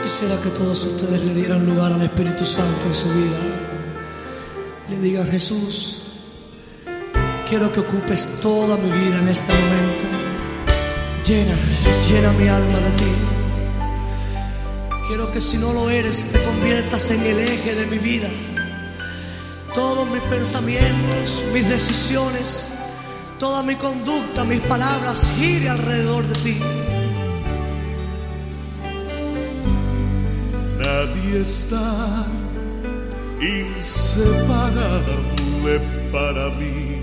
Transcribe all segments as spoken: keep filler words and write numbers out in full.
Quisiera que todos ustedes le dieran lugar al Espíritu Santo en su vida. Le digan: Jesús, quiero que ocupes toda mi vida en este momento. Llena, llena mi alma de ti. Quiero que, si no lo eres, te conviertas en el eje de mi vida. Todos mis pensamientos, mis decisiones, toda mi conducta, mis palabras gire alrededor de ti. Nadie está inseparable para mí.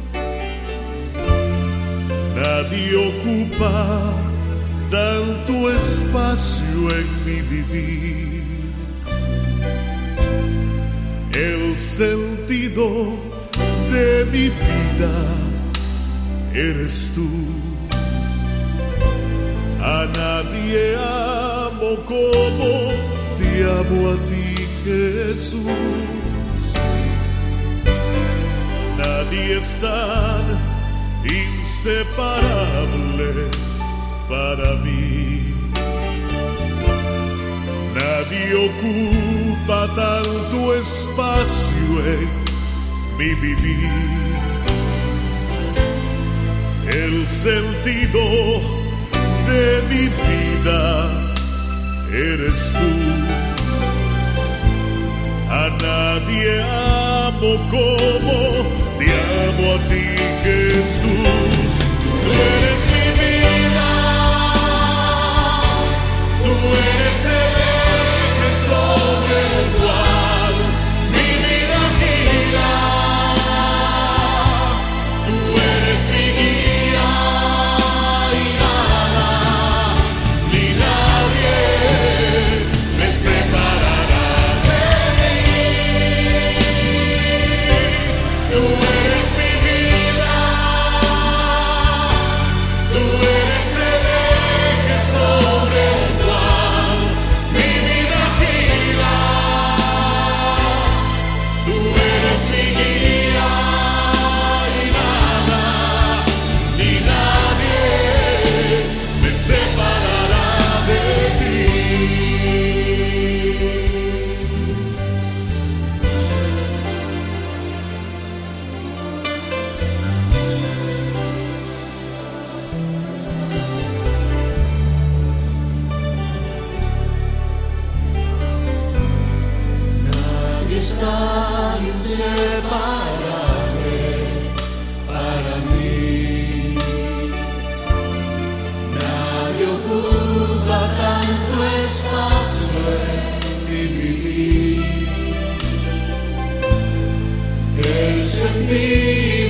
Nadie ocupa tanto espacio en mi vivir. El sentido de mi vida eres tú. A nadie amo como te amo a ti, Jesús. Nadie es tan inseparable para mí. Nadie ocupa tanto espacio en mi vivir. El sentido de mi vida eres tú. A nadie amo como te amo a ti, Jesús. Tú eres mi vida, tú eres el eje sobre el cual mi vida gira. Tú eres mi guía y nada ni nadie me separará de ti. Tú eres mi vida, tú eres el eje sobre el cual mi vida gira. Tú eres mi guía y nada ni nadie me separará de ti. Nadie es tan inseparable para mí. Nadie ocupa tanto espacio en mi vivir. El sentido